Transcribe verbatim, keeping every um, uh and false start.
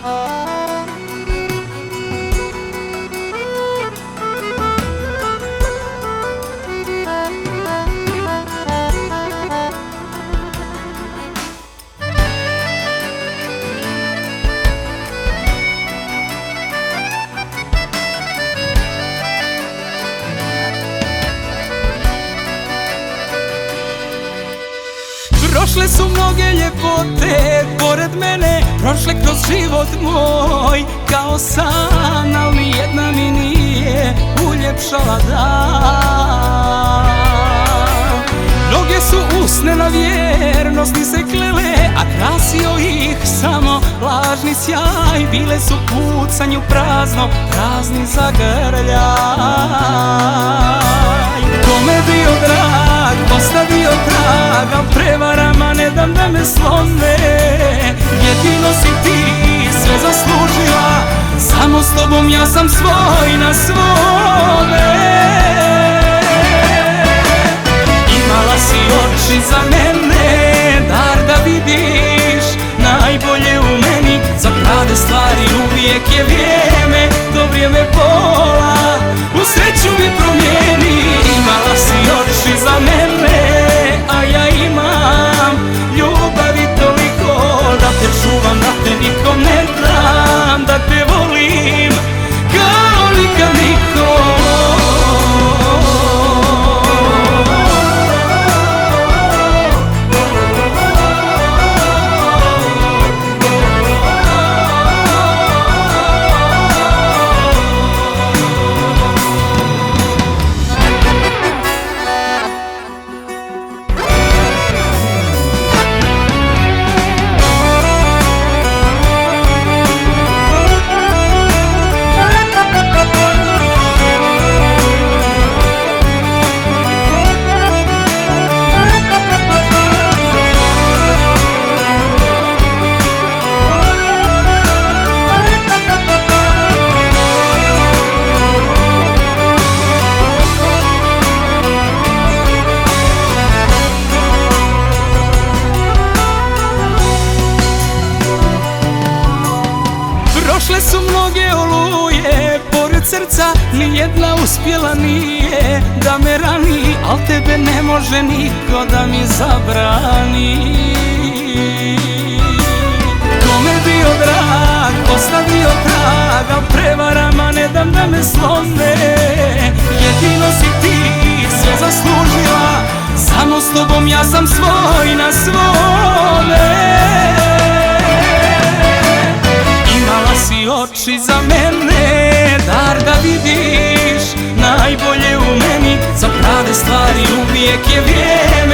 Prošle su mnoge ljepote pored mene, prošle kroz život moj kao san, al nijedna mi nije uljepšala dan. Mnoge su usne na vjernost mi se klele, a krasio ih samo lažni sjaj. Bile su pucanju prazno, prazni zagrljaj. Kome bio drag, ostavio trag, al prevarama ne dam da me slome. Jedino si ti sve zaslužila, samo s tobom ja sam svoj na svome. Imala si oči za mene, dar da vidiš najbolje u meni. Za prave stvari uvijek je vrijeme, to vrijeme pola u sreću mi promijeni. Imala si oči za mene, a ja imam ljubavi toliko da te čuvam, da te nikom ne dam, da te volim kao nikad nikom. Prošle su mnoge oluje pored srca, nijedna uspjela nije da me rani, al tebe ne može niko da mi zabrani. Kome bio drag, ostavio trag, al prevarama ne dam da me slome. Jedino si ti sve zaslužila, samo s tobom ja sam svoj na svome. Imala si oči za mene, dar da vidiš najbolje u meni. Za prave stvari uvijek je vrijeme,